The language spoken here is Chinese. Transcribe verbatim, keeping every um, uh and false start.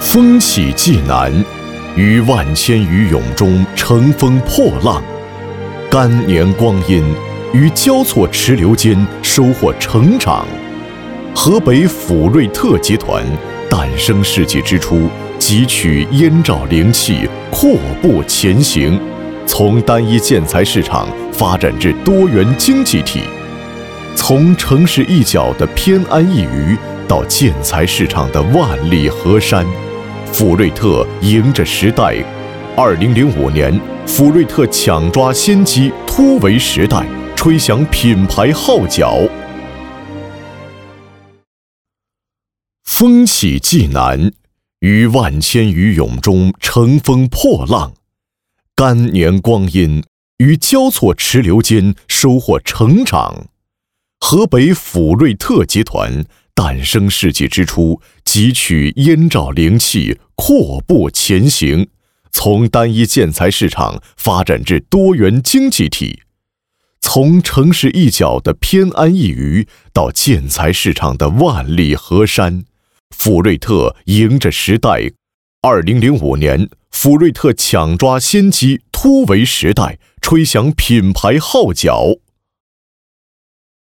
风起济南，于万千余涌中乘风破浪；干年光阴，于交错池流间收获成长。河北福瑞特集团诞生世纪之初，汲取燕赵灵气，阔步前行，从单一建材市场发展至多元经济体，从城市一角的偏安一隅到建材市场的万里河山。福瑞特迎着时代。二零零五年，福瑞特抢抓先机，突围时代，吹响品牌号角。风起济南，于万千余涌中乘风破浪；干年光阴，于交错池流间收获成长。河北福瑞特集团诞生世纪之初，汲取燕赵灵气，阔步前行，从单一建材市场发展至多元经济体，从城市一角的偏安一隅到建材市场的万里河山。福瑞特迎着时代。二零零五年，福瑞特抢抓先机，突围时代，吹响品牌号角。